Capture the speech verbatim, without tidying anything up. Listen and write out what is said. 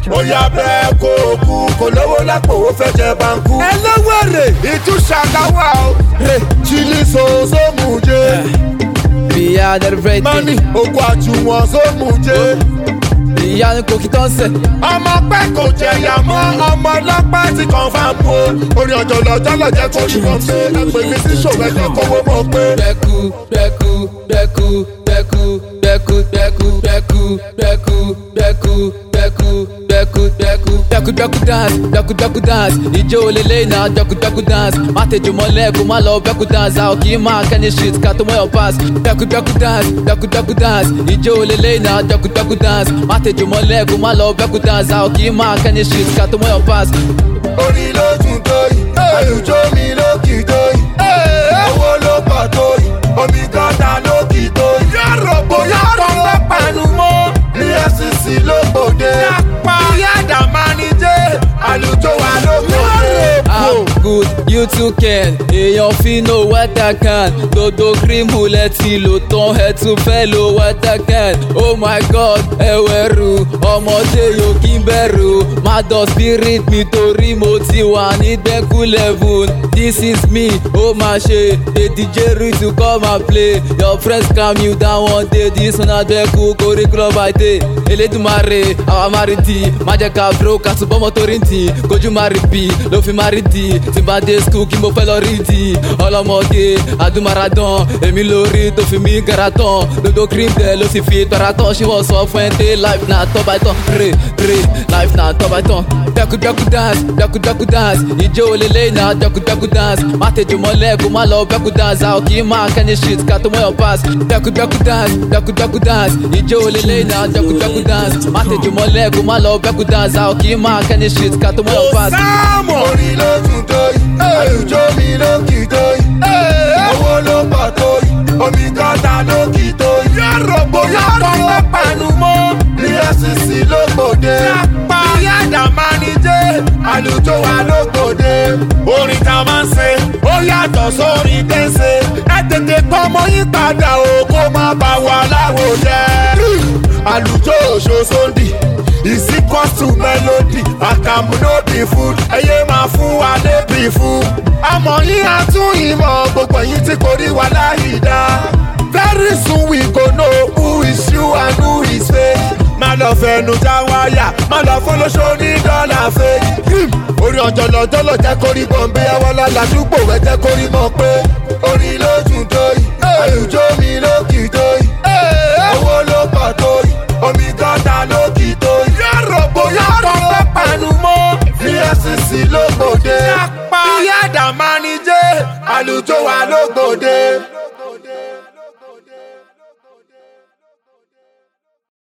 ó yá bẹ́ẹ̀ kó o kú kò lówó lápò ó fẹ́ jẹ báńkú. ẹ lọ́wọ́ rẹ̀. ìtúṣàkáwá o chili soso muje. ìyá dẹrẹfẹtì. mani oko àjùwọ̀n sómuje. ìyá ni kò kí tán sẹ̀. ọmọ pẹ́ kò jẹ̀yà mọ́ ọmọ ọlọ́pàá ti confam o. orí ọjọ́ lọ́jọ́ lọ́jẹ́ kó ní wọn pé ẹgbẹ́ mi sí ṣòwò ẹ̀jẹ̀ kówó mọ̀ pé. bẹ́ẹ̀kú bẹ́ẹ̀kú bẹ́ẹ̀kú bẹ́ẹ̀kú bẹ́ẹ̀kú bẹ́ẹ̀kú bẹ́ẹ̀kú bẹ́ẹ̀kú bẹ́ẹ̀kú bẹ́ẹ̀kú bẹ́ẹ̀kú bẹ́ẹ̀kú bẹ́ẹ̀kú bẹ́ẹ̀kú dance bẹ́ẹ̀kú bẹ́ẹ̀kú dance ìjó olèlé náà bẹ́ẹ̀kú bẹ́ẹ̀kú dance má tẹ̀jú mọ́lẹ̀ kó má lọ bẹ́ẹ̀kú dance àwọn kì í máa kẹ́ni street ká tó mọ́ your pass bẹ́ẹ̀kú bẹ́ẹ̀kú dance bẹ́ẹ̀kú bẹ́ẹ̀kú dance ìjó olèlé náà bẹ́ẹ̀kú bẹ́ẹ̀kú dance má tẹ̀jú mọ́lẹ̀ kó má lọ bẹ́ẹ̀kú dance àwọn kì í máa kẹ́ni street ká tó mọ́ your pass. orí ló tún tó yìí àlùjọ mi ló kì í tó yìí owó ló pọ̀ tó yìí omi gọ́ta ló kì í tó yìí. yàrá bóyá tó ń pẹ̀lú mọ́ ní F C C ló gbòde ìyá àdàmánì jẹ́ àlùjọ wa ló gbòde. I'm good, you too can. Èèyàn fi no water can. Dodo cream lẹ́tì lò tán ẹ̀ tún fẹ́ lo water can. Oh my god, ẹ̀wẹ̀rù ọmọdé yóò kí n bẹ̀rù. Má dọ̀ spirit mi torí mo ti wà ní gbẹ́kú level. This is me, ó máa ṣe. The D J ready to come and play. Your friends calm you down one day. This one na gbẹ́kú kórí club by day. Elédùmarè, àwa máa rí di. Má jẹ́ ká bro ká tún bọ́mọ torí ntì. Kojú máa rí bí, ló fi máa rí di. Tí n bá dé school kí mo fẹ́ lọ rí di. Ọlọ́mọge àdúmaradán, èmi lórí tó fi mí gara tán. Dodo cream dẹ̀ ló sì fi tọ́ra tán. Ṣé wọ́n sọ fún ẹ pé life na tọ́ by tán? Re re life na tọ́ by tán. Bẹ́kú bẹ́kú dance, bẹ́kú bẹ́kú dance. Ìjó olèlé náà bẹ́kú bẹ́kú dance. Má tẹ̀jú mọ́lẹ̀ kó má lọ bẹ́kú dance. Àwọn kì í máa kẹ́ni street ká tó mọ́ your pass. Bẹ́kú bẹ́kú dance, bẹ́kú bẹ́kú dance. Ìjó olèlé náà bẹ́kú bẹ́kú dance. Má tẹ̀jú mọ́lẹ̀ kó má lọ bẹ́kú dance. Àwọn kì í máa kẹ́ni street ká tó mọ́ your pass. sáàmù orí ló tún tó yìí àlùjọ mi ló kì í tó yìí owó ló pọ̀ tó yìí omi gọ́ta ló kì í tó yìí. yàrá bóyá tó ń pẹ̀lú mọ́ ní F C C ló gbòde ìyá àdàmánì jẹ́ àlùjọ wa ló gbòde. orin tá a máa ń ṣe ó yàtọ̀ sórin tẹ́sẹ̀ ẹ tètè kọ́ ọmọ yín padà o kó má bá wa láwo jẹ́. àlùjọ Òṣòṣòdì is equal to melody àkàmú no be food ẹyẹ máa fún wa lébi fún. àmọ́ yín á tún ìmọ̀ gbogbo yín tí kò rí wa láyìí dá. very soon we go know who is you and who is fake. má lọ fẹnu já wáyà má lọ fọlọ́ṣọ́ ní dọ́là fake. orí ọjọ́ lọ́jọ́ lọ jẹ́ kórí bọ̀m̀bé ẹwọ́lá ládùúgbò ẹ jẹ́ kórí mọ̀ pé orí ló tún tó yìí àlùjọ mi ló kì í tó yìí owó ló pọ̀ tó yìí omi gọ́ta ló kì í tó yìí. yàrá bóyá tó ń pẹ̀lú mọ́ ní F C C ló gbòde ìyá àdàmánì jẹ́ àlùjọ wa ló gbòde.